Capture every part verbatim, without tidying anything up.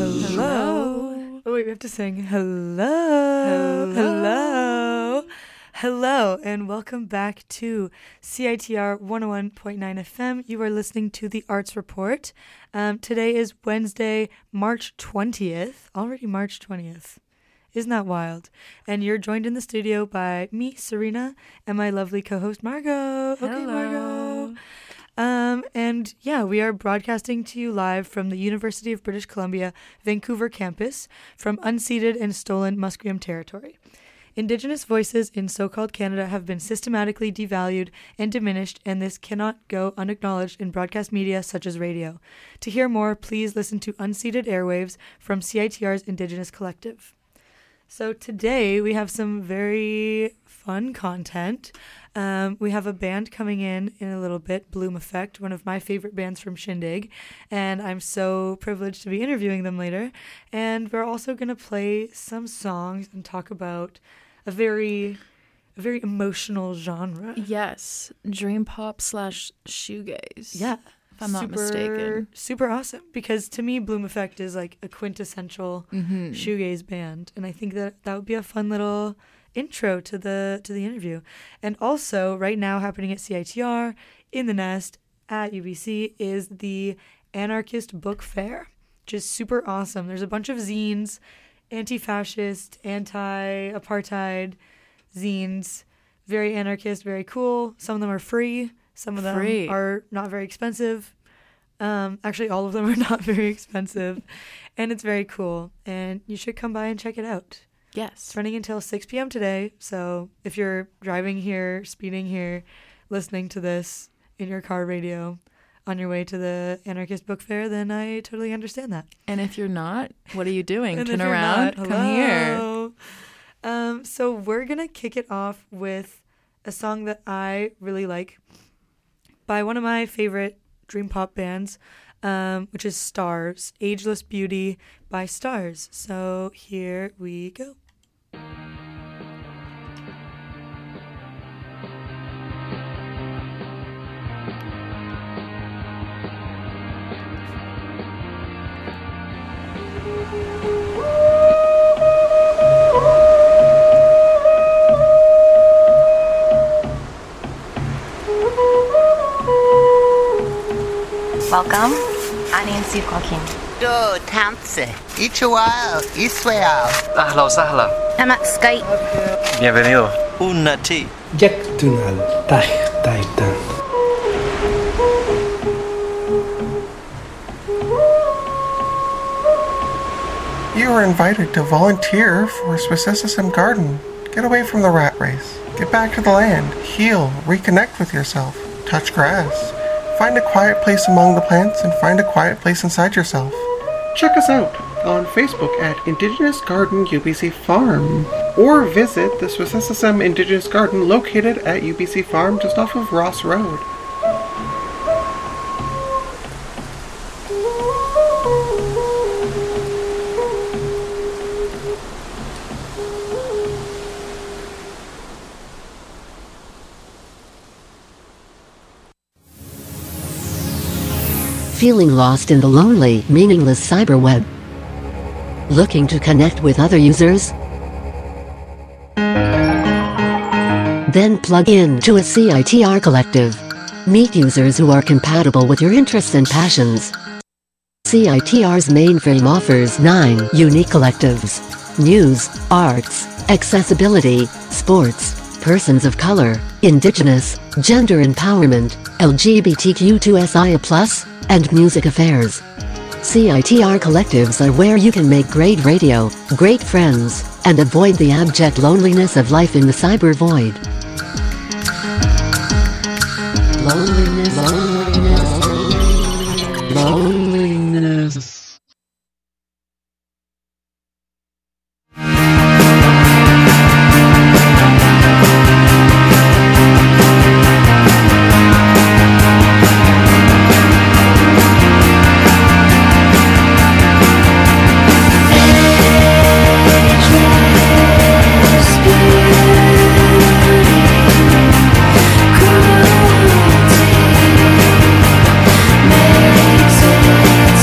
Hello. Oh, wait, we have to sing hello. Hello. Hello. Hello, and welcome back to C I T R one oh one point nine F M. You are listening to the Arts Report. Um, today is Wednesday, March twentieth. Already March twentieth. Isn't that wild? And you're joined in the studio by me, Serena, and my lovely co-host, Margot. Hello. Okay, Margot. Um, and yeah, we are broadcasting to you live from the University of British Columbia, Vancouver campus, from unceded and stolen Musqueam territory. Indigenous voices in so-called Canada have been systematically devalued and diminished, and this cannot go unacknowledged in broadcast media such as radio. To hear more, please listen to Unceded Airwaves from C I T R's Indigenous Collective. So today we have some very fun content. Um, we have a band coming in in a little bit, Bloom Effect, one of my favorite bands from Shindig, and I'm so privileged to be interviewing them later. And we're also going to play some songs and talk about a very, a very emotional genre. Yes, dream pop slash shoegaze. Yeah. If I'm not super, mistaken. Super awesome, because to me, Bloom Effect is like a quintessential Mm-hmm. shoegaze band, and I think that that would be a fun little intro to the to the interview. And also, right now happening at C I T R in the Nest at U B C is the Anarchist Book Fair, which is super awesome. There's a bunch of zines, anti-fascist, anti-apartheid zines, very anarchist, very cool. Some of them are free. Some of them Free. are not very expensive. Um, actually, all of them are not very expensive. And it's very cool. And you should come by and check it out. Yes. It's running until six p.m. today. So if you're driving here, speeding here, listening to this in your car radio on your way to the Anarchist Book Fair, then I totally understand that. And if you're not, what are you doing? And Turn if you're around. not, Come here. hello. Um, so we're going to kick it off with a song that I really like by one of my favorite dream pop bands, um, which is Stars, Ageless Beauty by Stars. So here we go. Welcome, أنا نسيب كوكين. دو تانسي إيشوال إسوال أهلا وسهلا. أنا سكاي. Bienvenido. Una tea. Jack Tunal Tach Taitan. You are invited to volunteer for Swissessism Garden. Get away from the rat race. Get back to the land. Heal. Reconnect with yourself. Touch grass. Find a quiet place among the plants and find a quiet place inside yourself. Check us out on Facebook at Indigenous Garden U B C Farm, or visit the Swissessism Indigenous Garden located at U B C Farm just off of Ross Road. Feeling lost in the lonely, meaningless cyberweb? Looking to connect with other users? Then plug in to a C I T R collective. Meet users who are compatible with your interests and passions. C I T R's mainframe offers nine unique collectives: news, arts, accessibility, sports, persons of color, indigenous, gender empowerment, L G B T Q two S I A plus, and music affairs. C I T R collectives are where you can make great radio, great friends, and avoid the abject loneliness of life in the cyber void. Loneliness, loneliness, loneliness. Makes it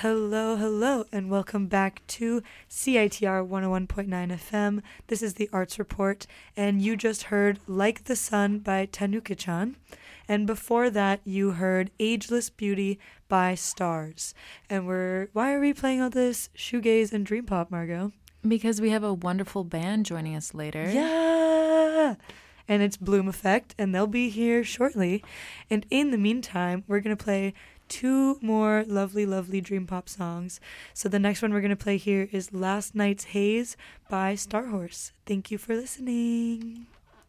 Hello, hello, and welcome back to C I T R one oh one point nine F M. This is the Arts Report, and you just heard Like the Sun by Tanuki-chan. And before that, you heard Ageless Beauty by Stars. And we're, why are we playing all this shoegaze and dream pop, Margot? Because we have a wonderful band joining us later. Yeah! And it's Bloom Effect, and they'll be here shortly. And in the meantime, we're going to play two more lovely, lovely dream pop songs. So the next one we're going to play here is Last Night's Haze by Starhorse. Thank you for listening.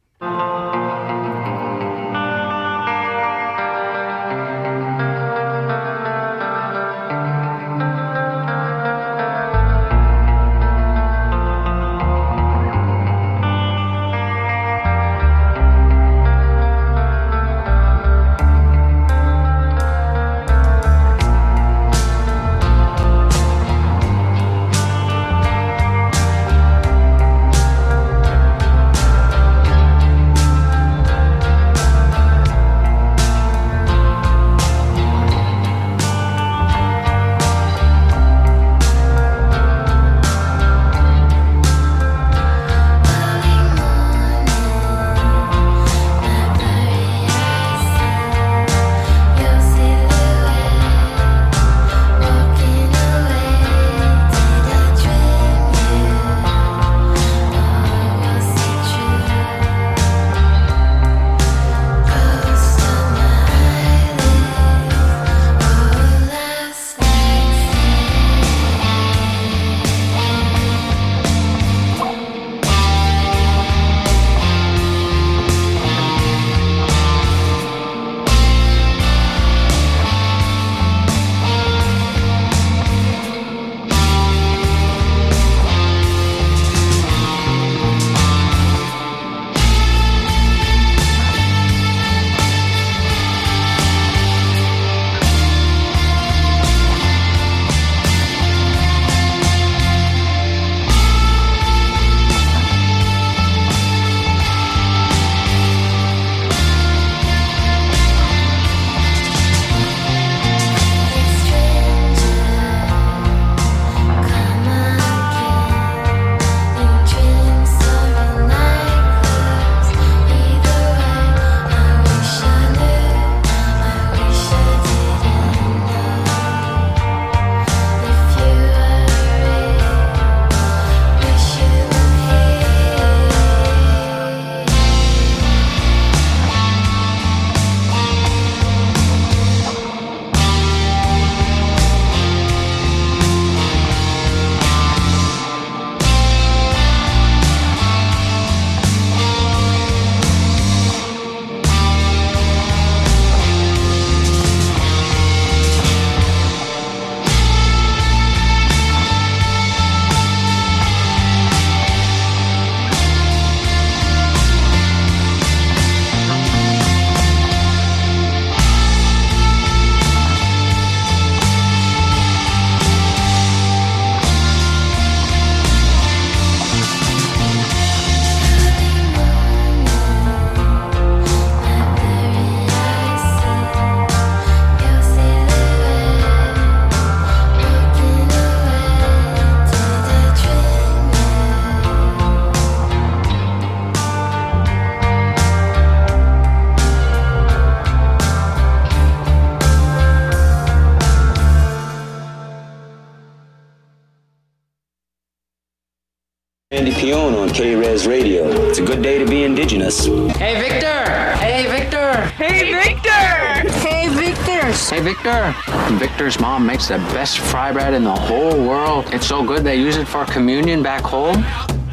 Andy Pion on K-Res Radio. It's a good day to be indigenous. Hey, Victor! Hey, Victor! Hey, Victor! Hey, Victor! Hey, Victor! Victor's mom makes the best fry bread in the whole world. It's so good they use it for communion back home.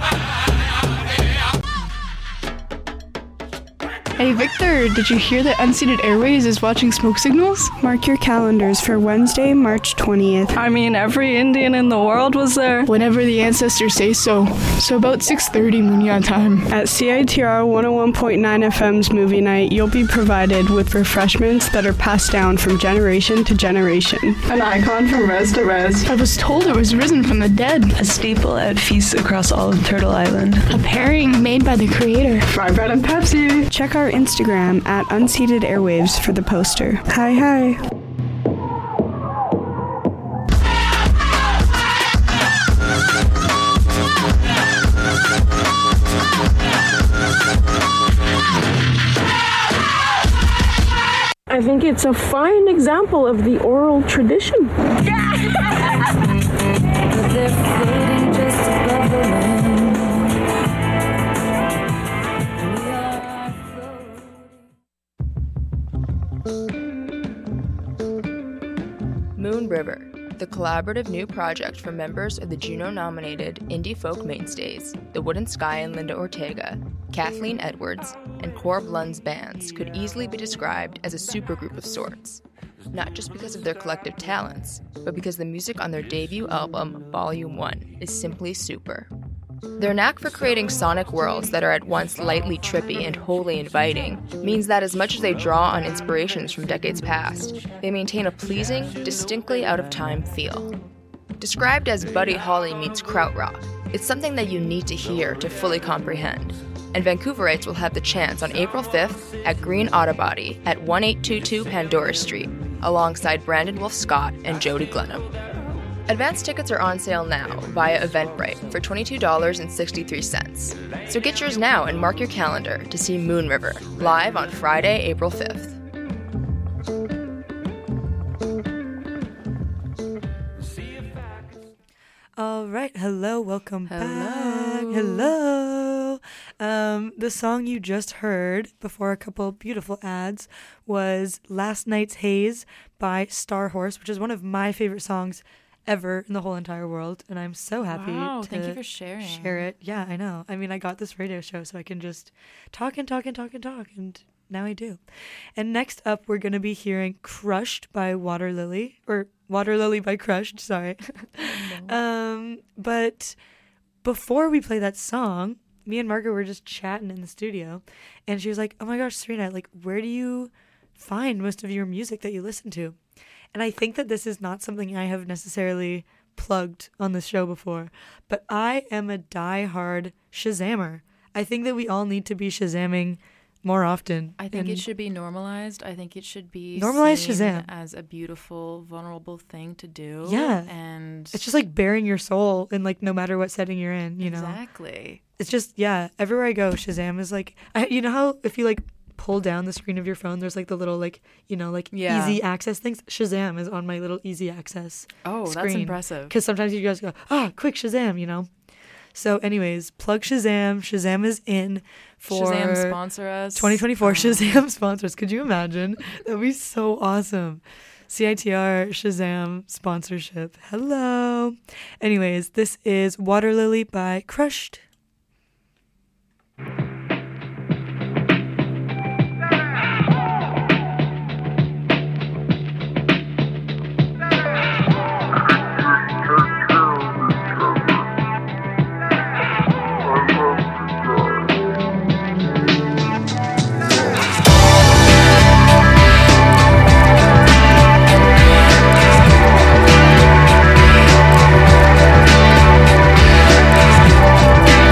Hey Victor, did you hear that Unceded Airways is watching Smoke Signals? Mark your calendars for Wednesday, March twentieth. I mean, every Indian in the world was there. Whenever the ancestors say so. So about six thirty Munya time. At C I T R one oh one point nine F M's movie night, you'll be provided with refreshments that are passed down from generation to generation. An icon from res to res. I was told it was risen from the dead. A staple at feasts across all of Turtle Island. A pairing made by the creator. Fry bread and Pepsi. Check our Instagram at Unceded Airwaves for the poster. Hi, hi. think it's a fine example of the oral tradition. Moon River, the collaborative new project for members of the Juno-nominated indie folk mainstays, The Wooden Sky and Linda Ortega, Kathleen Edwards, and Corb Lund's bands, could easily be described as a supergroup of sorts. Not just because of their collective talents, but because the music on their debut album, Volume one, is simply super. Their knack for creating sonic worlds that are at once lightly trippy and wholly inviting means that as much as they draw on inspirations from decades past, they maintain a pleasing, distinctly out-of-time feel. Described as Buddy Holly meets krautrock, it's something that you need to hear to fully comprehend. And Vancouverites will have the chance on April fifth at Green Autobody at eighteen twenty-two Pandora Street, alongside Brandon Wolf Scott and Jody Glenham. Advance tickets are on sale now via Eventbrite for twenty-two dollars and sixty-three cents. So get yours now and mark your calendar to see Moon River live on Friday, April fifth. All right, hello, welcome Hello. back. Hello. Um, the song you just heard before a couple beautiful ads was Last Night's Haze by Star Horse, which is one of my favorite songs ever in the whole entire world, and I'm so happy Wow, to thank you for sharing. share it. Yeah, I know. I mean, I got this radio show so I can just talk and talk and talk and talk, and now I do. And next up, we're going to be hearing Crushed by Water Lily, or Water Lily by Crushed, sorry. um, but before we play that song, me and Margaret were just chatting in the studio, and she was like, oh my gosh, Serena, like, where do you find most of your music that you listen to? And I think that this is not something I have necessarily plugged on this show before, but I am a die-hard Shazammer. I think that we all need to be Shazamming more often. I think and it should be normalized. I think it should be Normalize seen Shazam. as a beautiful, vulnerable thing to do. Yeah. And it's just like bearing your soul in like no matter what setting you're in, you know? Exactly. It's just, yeah, everywhere I go, Shazam is like, I, you know how if you like pull down the screen of your phone, there's like the little like, you know, like Yeah. easy access things? Shazam is on my little easy access Oh, that's screen. impressive. Because sometimes you guys go, ah, quick Shazam, you know? So anyways, plug Shazam. Shazam is in for Shazam sponsor us. twenty twenty-four Um, Shazam sponsors. Could you imagine? That would be so awesome. C I T R Shazam sponsorship. Hello. Anyways, this is Water Lily by Crushed. We'll be right back.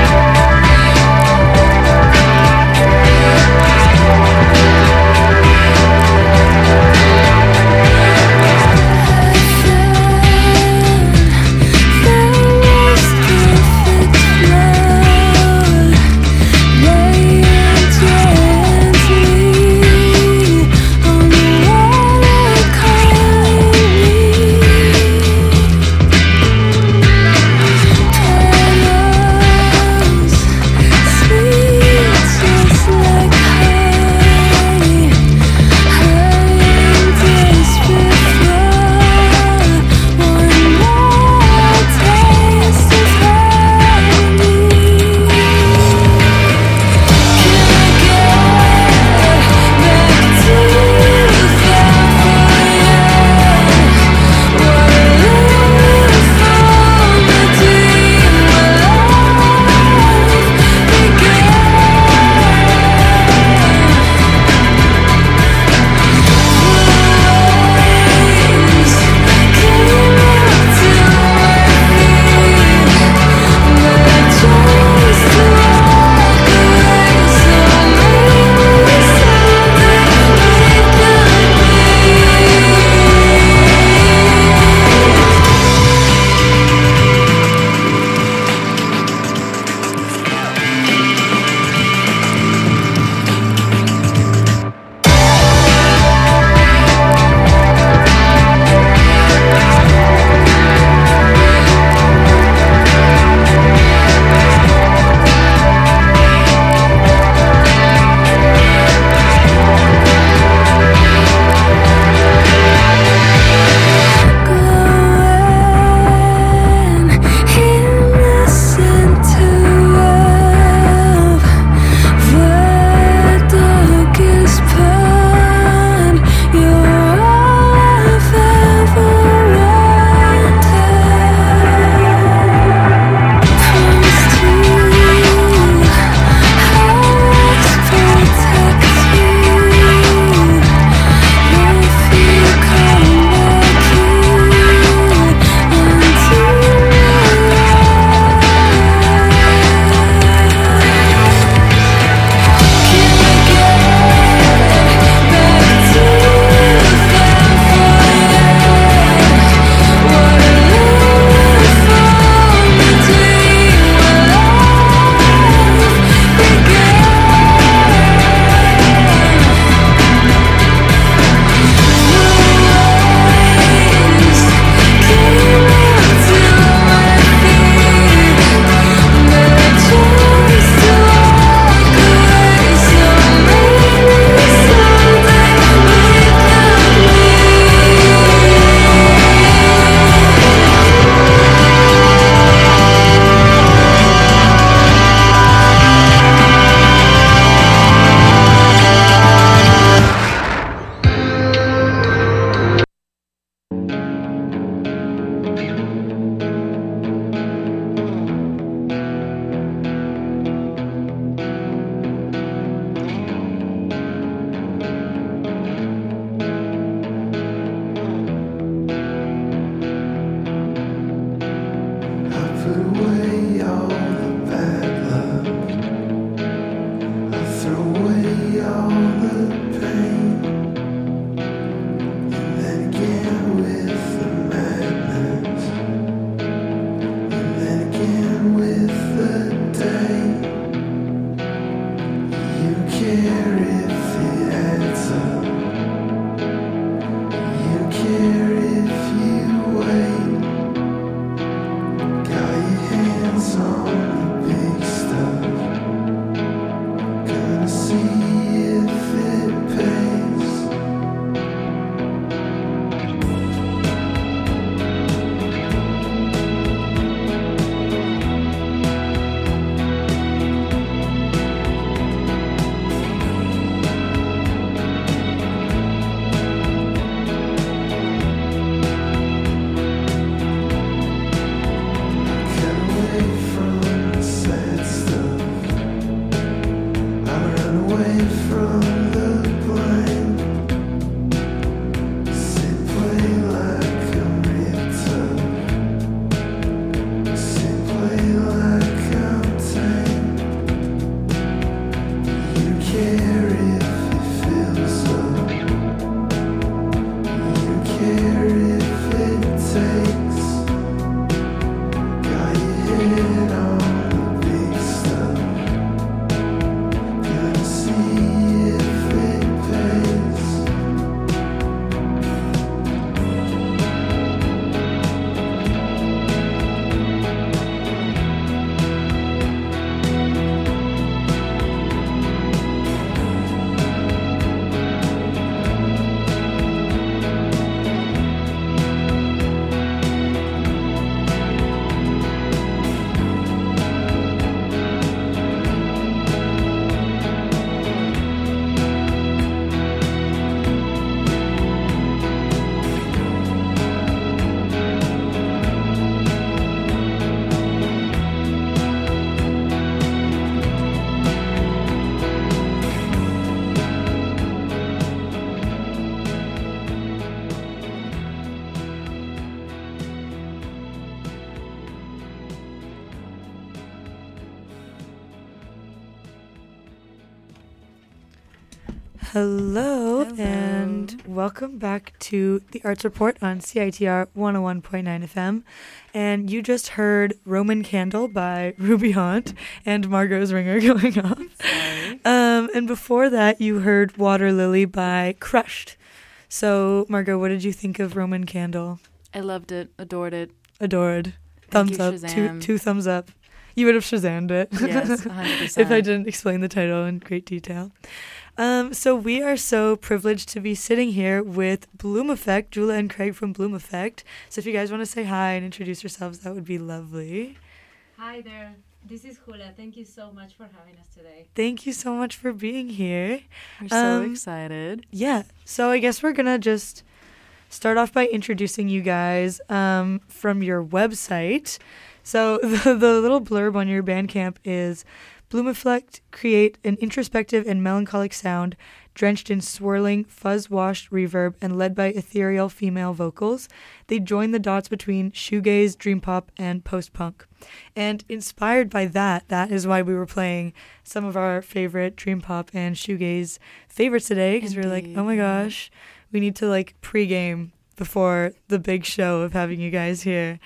Hello, Hello, and welcome back to the Arts Report on C I T R one oh one point nine F M. And you just heard Roman Candle by Ruby Haunt and Margot's Ringer going off. Sorry. Um, and before that, you heard Water Lily by Crushed. So, Margot, what did you think of Roman Candle? I loved it, adored it. Adored. Thank Thumbs you, up. Shazam. Two, two thumbs up. You would have Shazammed it. Yes, one hundred percent. If I didn't explain the title in great detail. Um, so we are so privileged to be sitting here with Bloom Effect, Jula and Craig from Bloom Effect. So if you guys want to say hi and introduce yourselves, that would be lovely. Hi there. This is Jula. Thank you so much for having us today. Thank you so much for being here. We're so um, excited. Yeah. So I guess we're going to just start off by introducing you guys um, from your website. So the, the little blurb on your Bandcamp is, Bloom Effect create an introspective and melancholic sound drenched in swirling, fuzz-washed reverb and led by ethereal female vocals. They join the dots between shoegaze, dream pop, and post-punk. And inspired by that, that is why we were playing some of our favorite dream pop and shoegaze favorites today, because we were like, oh my gosh, we need to like pregame before the big show of having you guys here.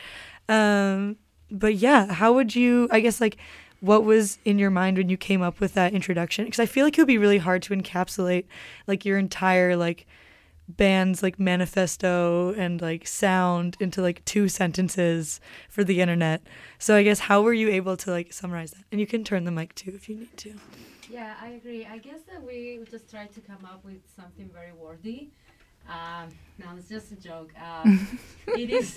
Um, but yeah, how would you, I guess like, what was in your mind when you came up with that introduction? Because I feel like it would be really hard to encapsulate like your entire like band's like manifesto and like sound into like two sentences for the internet. So I guess how were you able to like summarize that? And you can turn the mic too if you need to. Yeah, I agree. I guess that we just tried to come up with something very worthy. Um, no, it's just a joke. Um, it is.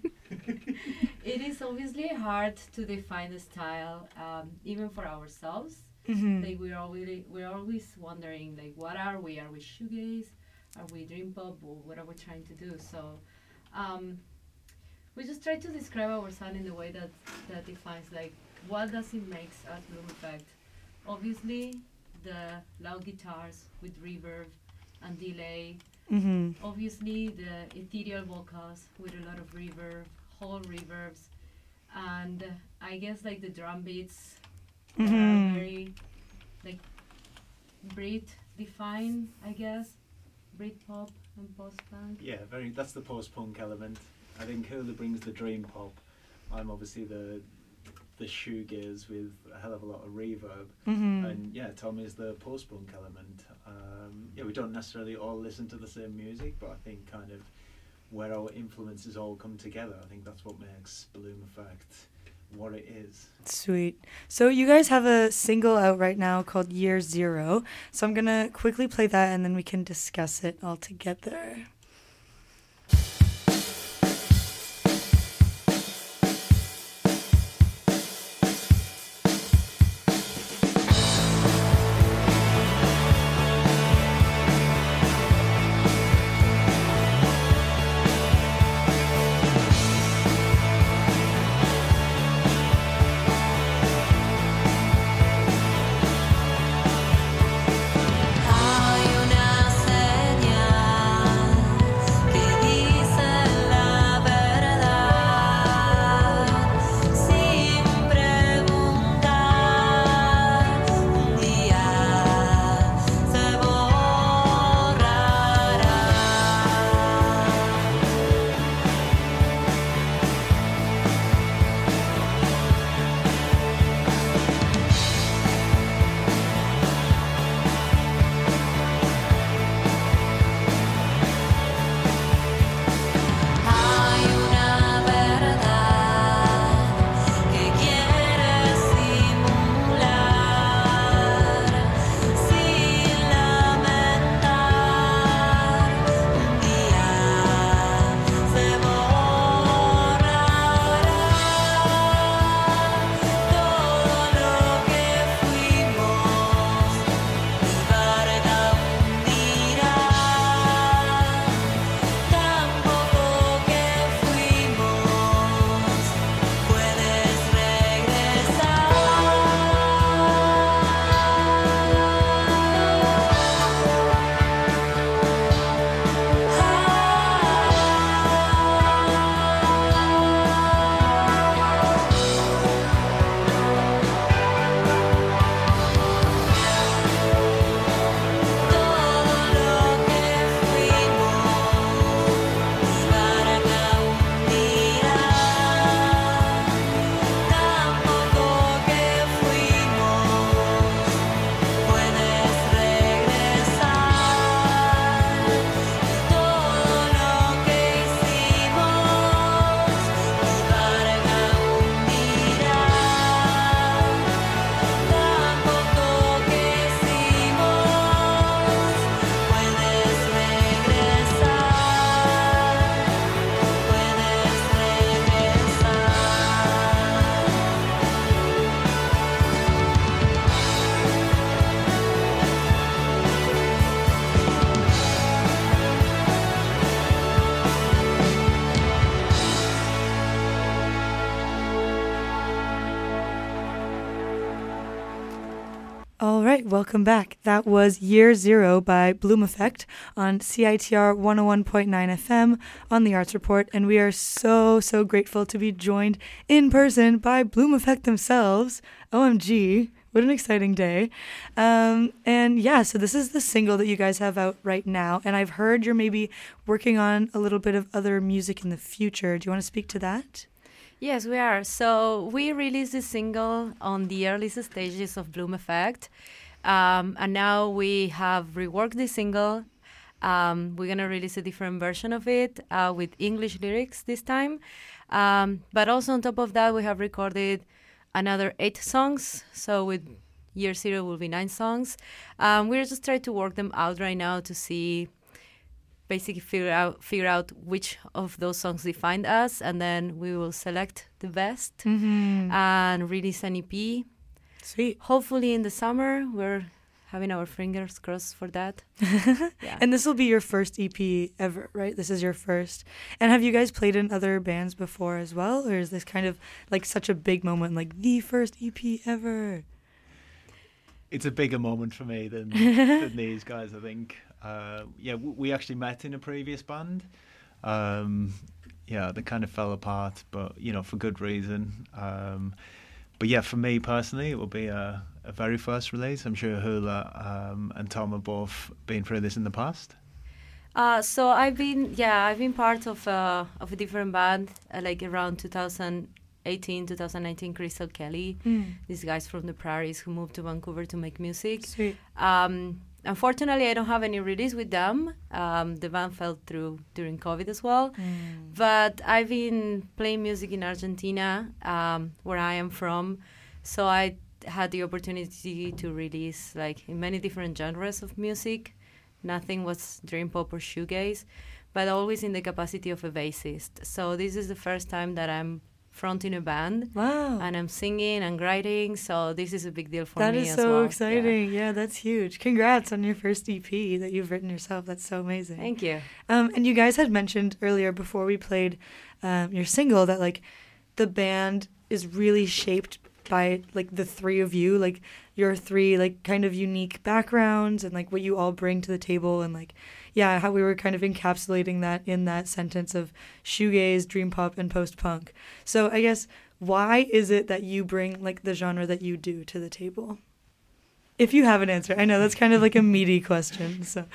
It is obviously hard to define the style, um, even for ourselves. Mm-hmm. Like we're always we're always wondering, like, what are we? Are we shoegaze? Are we dream pop? Or what are we trying to do? So, um, we just try to describe our sound in the way that that defines, like, what does it make us Bloom Effect? Obviously, the loud guitars with reverb and delay. Mm-hmm. Obviously, the ethereal vocals with a lot of reverb, whole reverbs, and I guess like the drum beats Mm-hmm. are very like Brit defined, I guess, Brit pop and post punk. Yeah, very. That's the post punk element. I think Hula brings the dream pop. I'm obviously the the shoegaze with a hell of a lot of reverb, mm-hmm. and yeah, Tom is the post punk element. Um, yeah, we don't necessarily all listen to the same music, but I think kind of where our influences all come together, I think that's what makes Bloom Effect what it is. Sweet. So you guys have a single out right now called Year Zero. So I'm going to quickly play that and then we can discuss it all together. All right, welcome back. That was Year Zero by Bloom Effect on C I T R one oh one point nine F M on the Arts Report, and we are so, so grateful to be joined in person by Bloom Effect themselves. O M G, what an exciting day. Um, and yeah, so this is the single that you guys have out right now, and I've heard you're maybe working on a little bit of other music in the future. Do you want to speak to that? Yes, we are. So we released this single on the earliest stages of Bloom Effect. Um, and now we have reworked the single. Um, we're going to release a different version of it uh, with English lyrics this time. Um, but also on top of that, we have recorded another eight songs. So with Year Zero will be nine songs. Um, we're just trying to work them out right now to see... basically figure out figure out which of those songs define us, and then we will select the best mm-hmm. and release an E P. Sweet. Hopefully in the summer. We're having our fingers crossed for that. Yeah. And this will be your first E P ever, right? This is your first. And have you guys played in other bands before as well? Or is this kind of like such a big moment, like the first E P ever? It's a bigger moment for me than, than these guys, I think. Uh, yeah, w- we actually met in a previous band. Um, yeah, they kind of fell apart, but you know, for good reason. Um, but yeah, for me personally, it will be a, a very first release. I'm sure Hula um, and Tom have both been through this in the past. Uh, so I've been, yeah, I've been part of uh, of a different band, uh, like around two thousand eighteen, two thousand nineteen. Crystal Kelly, Mm. these guys from the prairies who moved to Vancouver to make music. Sweet. Um, unfortunately, I don't have any release with them. Um, the band fell through during COVID as well. Mm. But I've been playing music in Argentina, um, where I am from. So I had the opportunity to release like in many different genres of music. Nothing was dream pop or shoegaze, but always in the capacity of a bassist. So this is the first time that I'm fronting a band. Wow. And I'm singing and writing, so this is a big deal for That me is as so well. exciting. Yeah. that's huge. Congrats on your first E P that you've written yourself. That's so amazing. Thank you. Um, and you guys had mentioned earlier before we played um, your single that like the band is really shaped by like the three of you, like your three like kind of unique backgrounds and like what you all bring to the table, and like yeah, how we were kind of encapsulating that in that sentence of shoegaze, dream pop, and post punk. So I guess why is it that you bring like the genre that you do to the table? If you have an answer, I know that's kind of like a meaty question. So.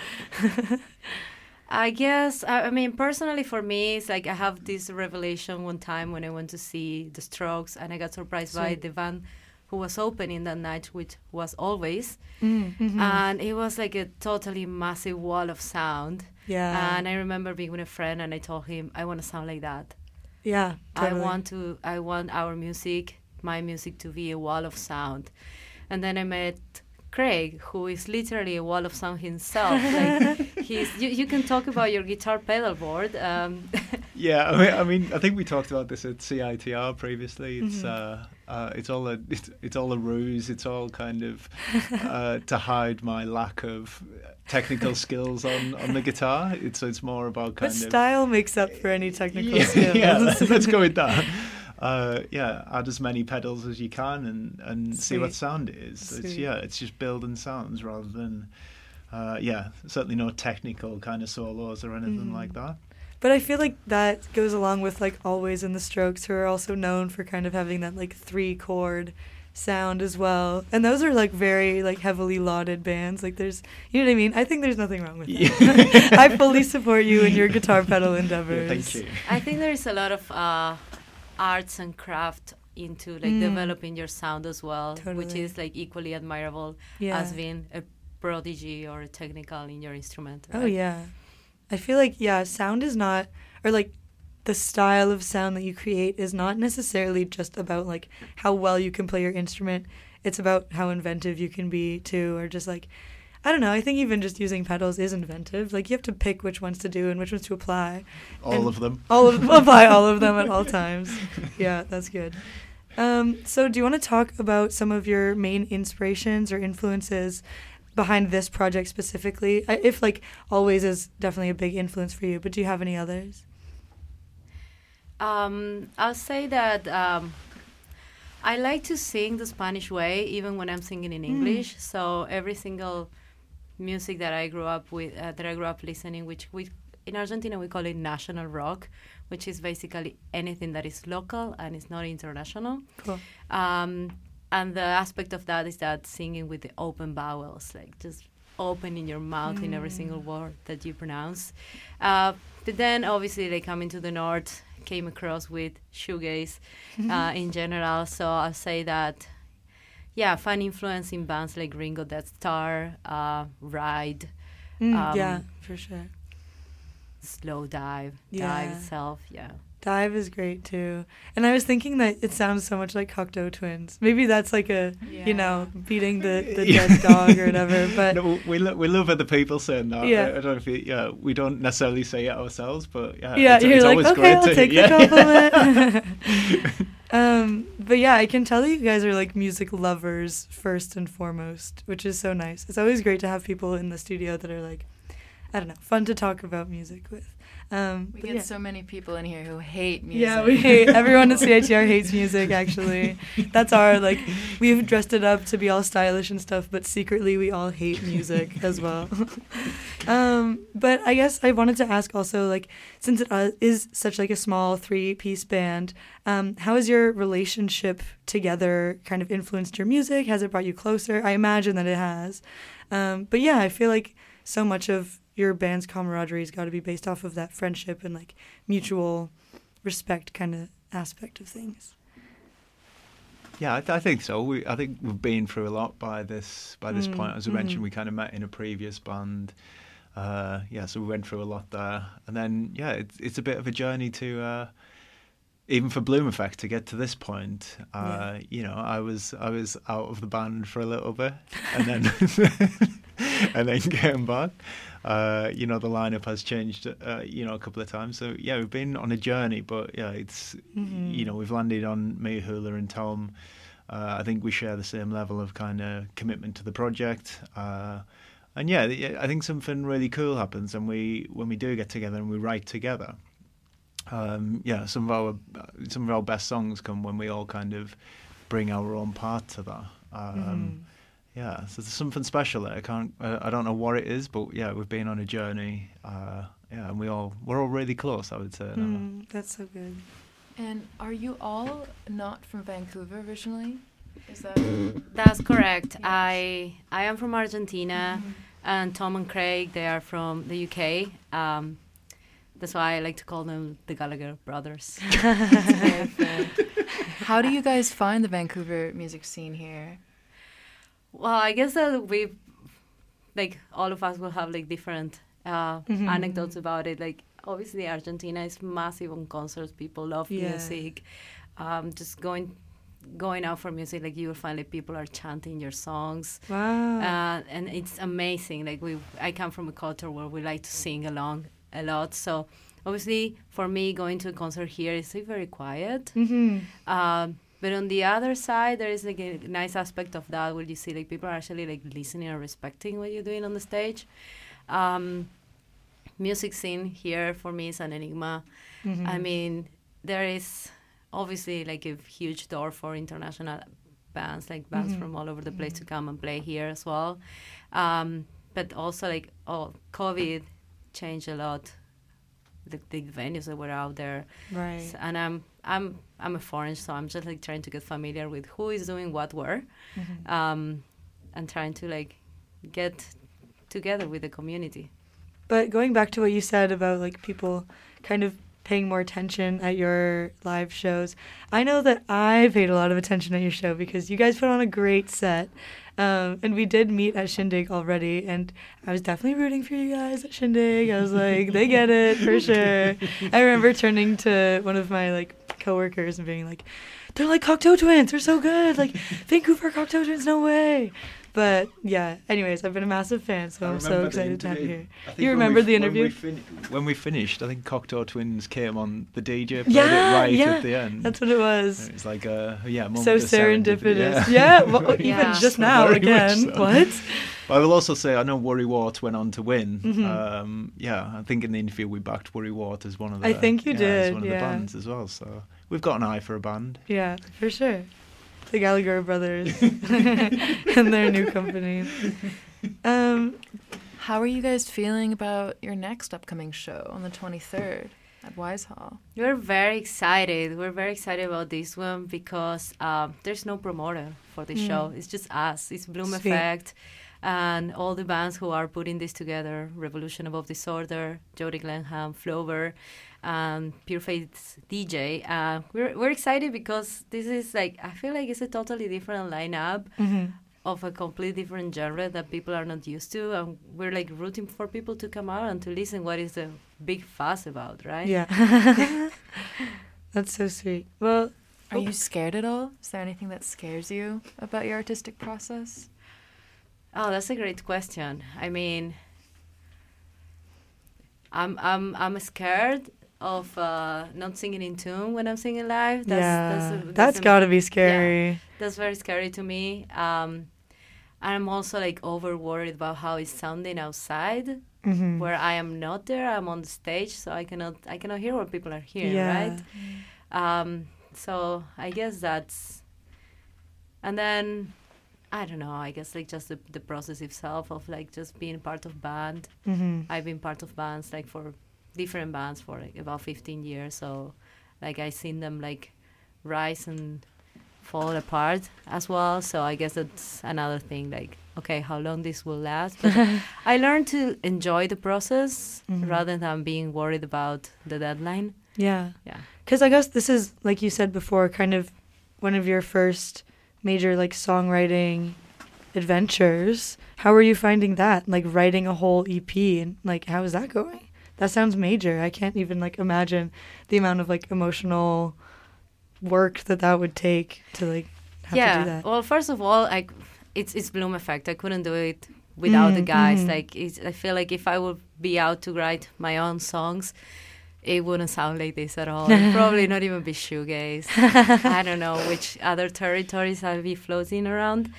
I guess, I I mean, personally for me, it's like I have this revelation one time when I went to see The Strokes, and I got surprised by Sweet. the band who was opening that night, which was Always. Mm, mhm. And it was like a totally massive wall of sound. Yeah. And I remember being with a friend, and I told him, I want to sound like that. Yeah, totally. I want to, I want our music, my music, to be a wall of sound. And then I met Craig, who is literally a wall of sound himself. Like he's, you, you can talk about your guitar pedal board. Um, Yeah, I mean, I mean, I think we talked about this at C I T R previously. It's Mhm. uh, uh, it's all a it's, it's all a ruse. It's all kind of uh, to hide my lack of technical skills on, on the guitar. It's it's more about kind But of style makes up for any technical yeah, skills. yeah, let's go with that. Uh, yeah, add as many pedals as you can and, and see what Sweet. sound it is. It's, Sweet. yeah, it's just building sounds rather than, uh, yeah, certainly no technical kind of solos or anything Mhm. like that. But I feel like that goes along with like Always and the Strokes, who are also known for kind of having that like three chord sound as well. And those are like very like heavily lauded bands. Like there's, you know what I mean? I think there's nothing wrong with that. I fully support you in your guitar pedal endeavors. Yeah, thank you. I think there is a lot of uh, arts and craft into like Mm. developing your sound as well, which Totally. is like equally admirable Yeah. as being a prodigy or a technical in your instrument. Oh right? yeah. I feel like yeah, sound is not, or like the style of sound that you create is not necessarily just about like how well you can play your instrument. It's about how inventive you can be too, or just like I don't know. I think even just using pedals is inventive. Like you have to pick which ones to do and which ones to apply. All And of them. All of apply all of them at all times. Yeah, that's good. Um, so do you want to talk about some of your main inspirations or influences behind this project specifically? I, if like Always is definitely a big influence for you, but do you have any others? Um, I'll say that um, I like to sing the Spanish way, even when I'm singing in English. So every single music that I grew up with, uh, that I grew up listening, which we in Argentina we call it national rock, which is basically anything that is local and is not international. Cool. Um, and the aspect of that is that singing with the open vowels, like just opening your mouth in every single word that you pronounce. Uh, but then obviously they come into the north, came across with shoegaze uh, in general. So I'll say that, yeah, fun influence in bands like Ringo Death Star, uh, Ride. Mm, um, yeah, for sure. Slow Dive, Yeah. Dive itself, yeah. Dive is great too. And I was thinking that it sounds so much like Cocteau Twins. Maybe that's like a, you know, beating the, the dead dog or whatever. But no, we lo- we love other people saying that. Yeah. I, I don't know if it, yeah, we don't necessarily say it ourselves, but yeah, yeah, it's, you're it's like, always okay, great I'll to take yeah. the compliment. um, but yeah, I can tell you guys are like music lovers first and foremost, which is so nice. It's always great to have people in the studio that are like, I don't know, fun to talk about music with. Um, We but get yeah. so many people in here who hate music. Yeah, we hate everyone at C I T R hates music. Actually, that's our like we've dressed it up to be all stylish and stuff, but secretly we all hate music as well. um, but I guess I wanted to ask also, like, since it uh, is such like a small three-piece band, um, how has your relationship together kind of influenced your music? Has it brought you closer? I imagine that it has. Um, but yeah, I feel like so much of your band's camaraderie has got to be based off of that friendship and like mutual respect kind of aspect of things. Yeah, I, th- I think so. We, I think we've been through a lot by this by this Mm, point. As I mhm. mentioned, we kind of met in a previous band. Uh, yeah, so we went through a lot there, and then yeah, it's it's a bit of a journey to uh, even for Bloom Effect to get to this point. Uh, Yeah. You know, I was I was out of the band for a little bit, and then and then came back. Uh, you know, the lineup has changed, uh, you know, a couple of times. So yeah, we've been on a journey, but yeah, it's Mhm. you know, we've landed on me, Hula, and Tom. Uh, I think we share the same level of kind of commitment to the project. Uh, and yeah, I think something really cool happens, and we when we do get together and we write together. Um, yeah, some of our some of our best songs come when we all kind of bring our own part to that. Um, Mhm. Yeah, so there's something special there. I can't, uh, I don't know what it is, but yeah, we've been on a journey. Uh, yeah, and we all we're all really close, I would say. now. Mm, that's so good. And are you all not from Vancouver originally? Is that That's correct. I I am from Argentina, and Tom and Craig, they are from the U K. Um, that's why I like to call them the Gallagher brothers. How do you guys find the Vancouver music scene here? Well, I guess that we, like, all of us will have like different uh, Mhm. anecdotes about it. Like, obviously, Argentina is massive on concerts. People love Yeah. music. Um, just going going out for music, like, you will find like people are chanting your songs. Wow. Uh, and it's amazing. Like, we, I come from a culture where we like to sing along a lot. So, obviously, for me, going to a concert here is like, very quiet. Mhm. Um, But on the other side, there is like a nice aspect of that where you see like people are actually like listening and respecting what you're doing on the stage. Um, music scene here for me is an enigma. Mhm. I mean, there is obviously like a huge door for international bands, like bands Mhm. from all over the place to come and play here as well. Um, but also like, oh, COVID changed a lot. The, the venues that were out there, Right. S- and I'm I'm I'm a foreign, so I'm just like trying to get familiar with who is doing what where, Mhm. um, and trying to like get together with the community. But going back to what you said about like people kind of paying more attention at your live shows, I know that I paid a lot of attention at your show because you guys put on a great set. Um, and we did meet at Shindig already, and I was definitely rooting for you guys at Shindig. I was like, they get it for sure. I remember turning to one of my like coworkers and being like, they're like Cocteau Twins, they're so good. Like Vancouver Cocteau Twins, no way. But yeah, anyways, I've been a massive fan, so I I'm so remember the excited to have you interview. here. I think You when remember we- the when interview? we, fin- when we finished, I think Cocteau Twins came on, the D J played Yeah, it right yeah, at the end. that's what it was. And it was like a, yeah, a moment So of serendipitous. serendipity. Yeah, well, even Yeah. just now, Very much again. so. What? I will also say, I know Worry Wart went on to win. Mhm. Um, yeah, I think in the interview we backed Worry Wart as one of the. I think you yeah, did, as one of yeah. the bands as well. So we've got an eye for a band. Yeah, for sure. The Gallagher brothers and their new company. Um, How are you guys feeling about your next upcoming show on the twenty-third at Wise Hall? We're very excited. We're very excited about this one because um, there's no promoter for the Mm. show. It's just us. It's Bloom Sweet. Effect and all the bands who are putting this together. Revolution Above Disorder, Jody Glenham, Flover, and Pure Faith's D J. Uh, we're, we're excited because this is like, I feel like it's a totally different lineup. mhm. Of a completely different genre that people are not used to, and we're like rooting for people to come out and to listen what is the big fuss about, right? Yeah. That's so sweet. Well, Are you scared at all? Is there anything that scares you about your artistic process? Oh, that's a great question. I mean, I'm I'm I'm scared of uh, not singing in tune when I'm singing live. That's, yeah, that's, a, that's, that's a- gotta be yeah, scary. that's very scary to me. Um, I'm also like over worried about how it's sounding outside Mhm. where I am not there. I'm on the stage, so I cannot I cannot hear what people are hearing, Yeah. right? Um, so I guess that's, and then I don't know. I guess like just the, the process itself of like just being part of band. Mhm. I've been part of bands like for different bands for like about fifteen years. So like I seen them like rise and fall apart as well. So I guess that's another thing. Like okay, how long this will last? But I learned to enjoy the process Mhm. rather than being worried about the deadline. Yeah. Yeah. Because I guess this is, like you said before, kind of one of your first major, like, songwriting adventures. How are you finding that? Like, writing a whole E P, and, like, how is that going? That sounds major. I can't even, like, imagine the amount of, like, emotional work that that would take to, like, have yeah. to do that. Well, first of all, I, it's, it's Bloom Effect. I couldn't do it without the Mm, guys. mhm. Like, it's, I feel like if I would be out to write my own songs, it wouldn't sound like this at all. It'd probably not even be shoegaze. I don't know which other territories I'll be floating around.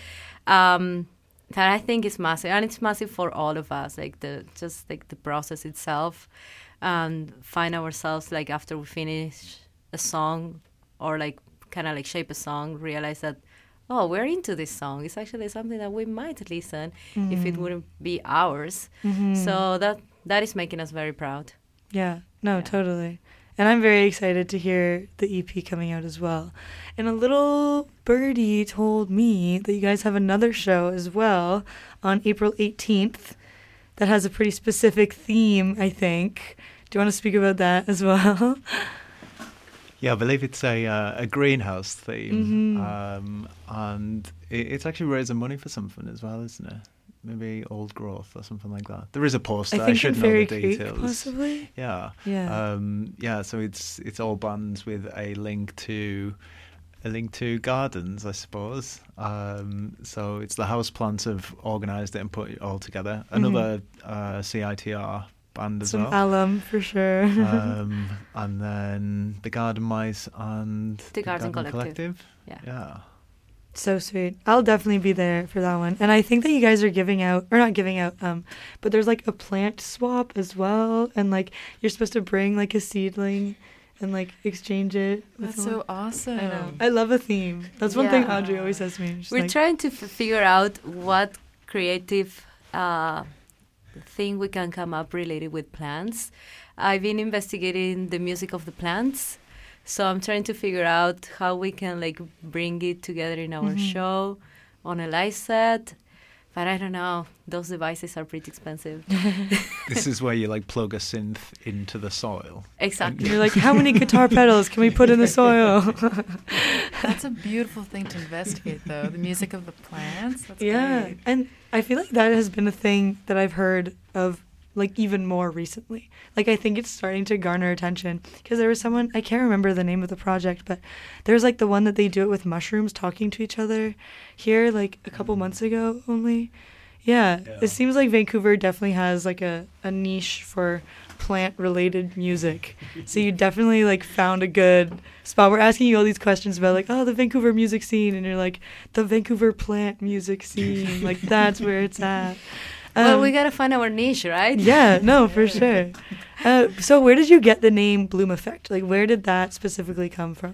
Um, that I think is massive, and it's massive for all of us. Like the just like the process itself, and find ourselves like after we finish a song, or like kind of like shape a song, realize that oh, we're into this song. It's actually something that we might listen if it Mm. wouldn't be ours. Mhm. So that that is making us very proud. Yeah, no, totally. And I'm very excited to hear the E P coming out as well. And a little birdie told me that you guys have another show as well on April eighteenth that has a pretty specific theme, I think. Do you want to speak about that as well? Yeah, I believe it's a uh, a greenhouse theme, Mhm. um, and it, it's actually raising money for something as well, isn't it? Maybe Old Growth or something like that. There is a poster. I I, think should in know Fairy the Creek, details. possibly? Yeah. Yeah. Um, yeah. So it's it's all bands with a link to a link to gardens, I suppose. Um, so it's the Houseplants have organised it and put it all together. Another uh, C I T R band as Some well. alum, for sure. um, and then the Garden Mice and The Garden Collective. Yeah. Yeah. So sweet. I'll definitely be there for that one. And I think that you guys are giving out, or not giving out, um, but there's like a plant swap as well. And like you're supposed to bring like a seedling and like exchange it. with That's someone. so awesome. I know. I love a theme. That's one thing Yeah. Audrey always says to me. She's We're like, trying to f- figure out what creative uh, thing we can come up related with plants. I've been investigating the music of the plants, so I'm trying to figure out how we can like bring it together in our Mhm. show on a live set. But I don't know; those devices are pretty expensive. This is where you like plug a synth into the soil. Exactly. you're like, how many guitar pedals can we put in the soil? That's a beautiful thing to investigate, though. The music of the plants. That's Yeah, great. and I feel like that has been a thing that I've heard of, like, even more recently. Like, I think it's starting to garner attention because there was someone, I can't remember the name of the project, but there's like the one that they do it with mushrooms talking to each other here, like a couple months ago only. Yeah, Yeah. it seems like Vancouver definitely has like a, a niche for plant related music. So you definitely like found a good spot. We're asking you all these questions about like, oh, the Vancouver music scene, and you're like, the Vancouver plant music scene. Like, that's where it's at. well, Um, we gotta find our niche, right? yeah, no, for sure. Uh, so where did you get the name Bloom Effect? Like, where did that specifically come from?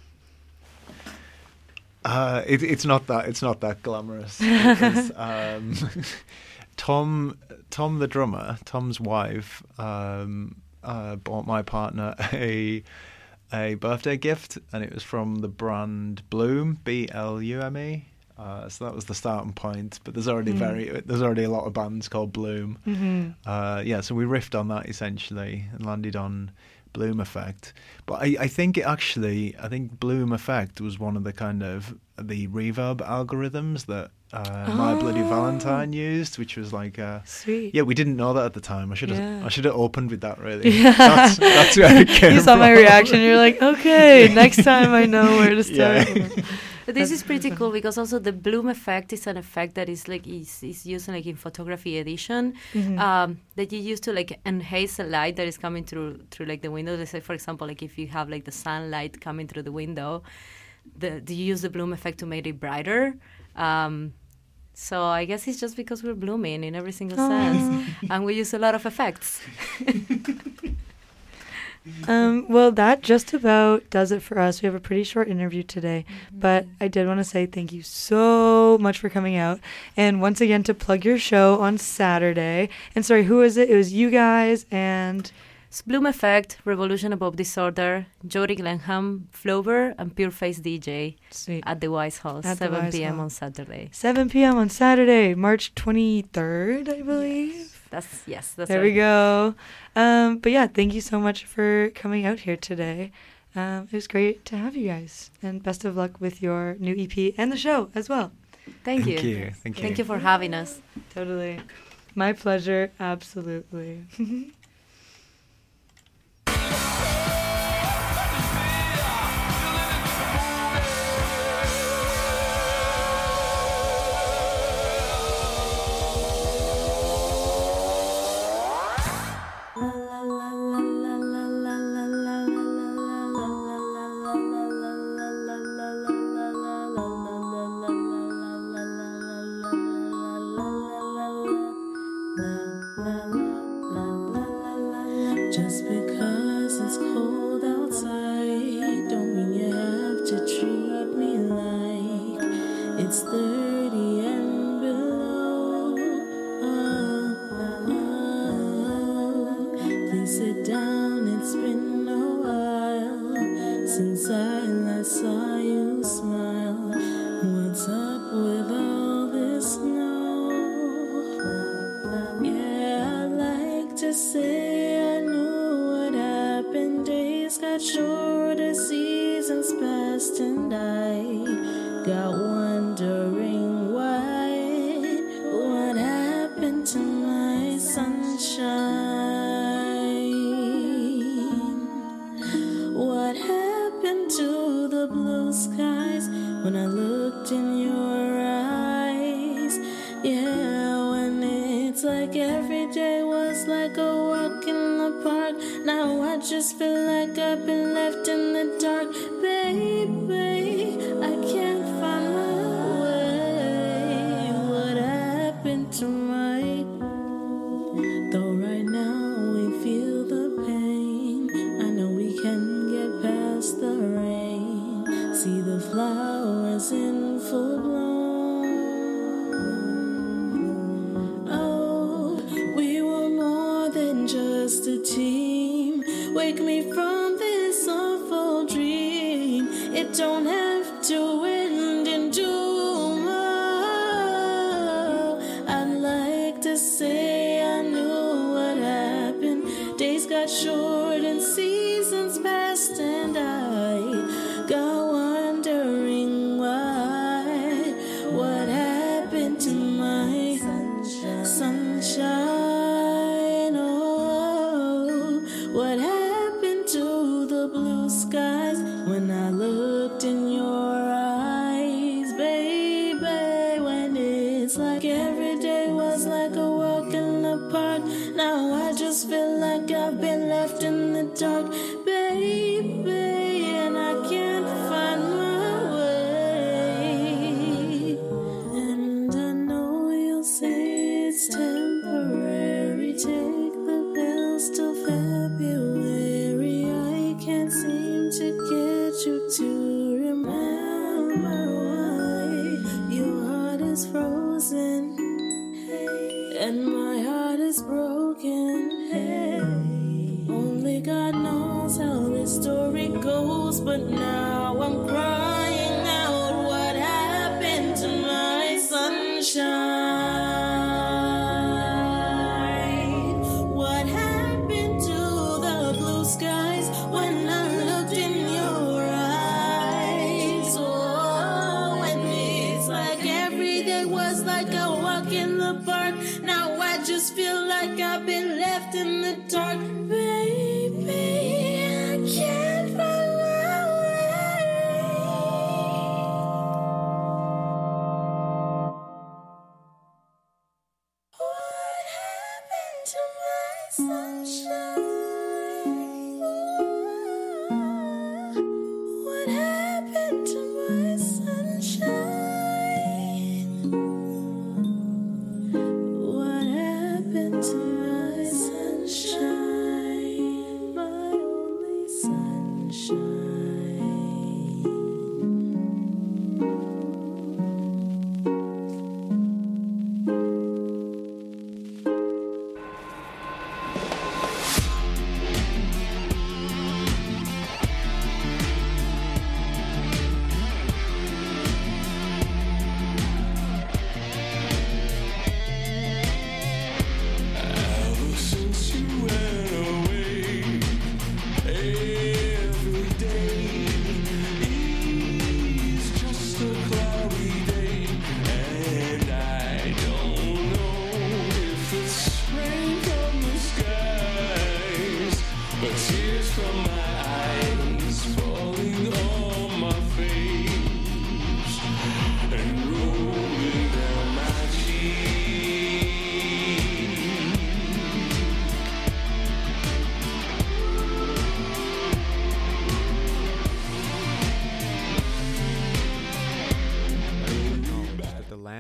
Uh, it, it's not that it's not that glamorous. Because, um, Tom, Tom the drummer, Tom's wife, um, uh, bought my partner a a birthday gift, and it was from the brand Bloom, B L U M E. Uh, so that was the starting point. But there's already Mm. very there's already a lot of bands called Bloom. Mhm. Uh, yeah, so we riffed on that essentially and landed on Bloom Effect. But I, I think it actually, I think Bloom Effect was one of the kind of the reverb algorithms that uh, My Bloody Oh. Valentine used, which was like, uh, Sweet. yeah, we didn't know that at the time. I should have, Yeah. I should have opened with that. Really, Yeah. that's, that's where it came You saw my from. reaction. You're like, okay, next time I know where to start. Yeah. But this is pretty cool because also the bloom effect is an effect that is like is, is used like in photography edition Mhm. um, that you use to like enhance the light that is coming through through like the window. Let's say, for example, like if you have like the sunlight coming through the window, the, the you use the bloom effect to make it brighter. Um, So I guess it's just because we're blooming in every single sense, and we use a lot of effects. Um, well, that just about does it for us. We have a pretty short interview today, mm-hmm. but I did want to say thank you so much for coming out. And once again, to plug your show on Saturday. And sorry, who is it? It was you guys and... It's Bloom Effect, Revolution Above Disorder, Jody Glenham, Flover, and Pure Face D J. Sweet. At the Wise Hall, at seven p.m. Hall. on Saturday. seven p.m. on Saturday, March twenty-third, I believe. Yes. That's yes, that's there right. we go. Um, but yeah, thank you so much for coming out here today. Um, it was great to have you guys, and best of luck with your new E P and the show as well. Thank you. Thank you. Thank you. Thank you for having us. Totally, my pleasure. Absolutely. Just because it's cold outside don't mean you have to treat me like it's thirty and below. Oh, oh, please sit down, it's been a while since I last saw you smile. What's up with all this snow? Yeah, I like to say got shorter, seasons passed, and I got wondering why. What happened to my sunshine? What happened to the blue skies when I looked in your eyes? Yeah, when it's like every day was like a walk in the park. Now I just feel like I've been left in the dark. Baby, I can't find my way. What happened to my... Though right now we feel the pain, I know we can get past the rain. See the flowers in full bloom. Oh, we were more than just a team. Wake me from this awful dream. It don't have to end in doom. Oh, I'd like to say I knew what happened. Days got short and seasons passed, and I got wondering why. What happened to my sunshine? sunshine? Oh, what happened to the blue skies when I looked in your eyes, baby? When it's like every day was like a walk in the park. Now I just feel like I've been left in the dark, baby, and I can't find my way. And I know you'll say it's temporary. Take the pills till February. I can't seem to get you to remember why your heart is frozen and my heart is broken. Hey, only God knows how this story goes, but now I'm crying out. What happened to my sunshine? What happened to the blue skies when I looked in your eyes? Oh, when it's like every day was like a walk in the park. Now I just feel like I've been left in the dark, baby. I can't find my way. What happened to my sunshine? What happened to my sunshine?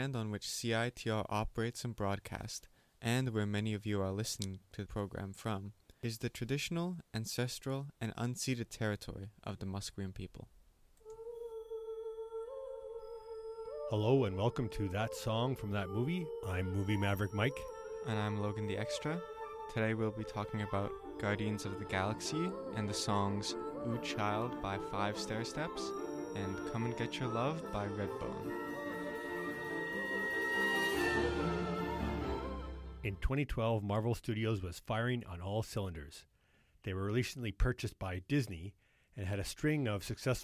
land on which C I T R operates and broadcasts, and where many of you are listening to the program from, is the traditional, ancestral, and unceded territory of the Musqueam people. Hello and welcome to That Song from That Movie. I'm Movie Maverick Mike. And I'm Logan the Extra. Today we'll be talking about Guardians of the Galaxy and the songs Ooh Child by Five Stairsteps and Come and Get Your Love by Redbone. In twenty twelve, Marvel Studios was firing on all cylinders. They were recently purchased by Disney and had a string of successful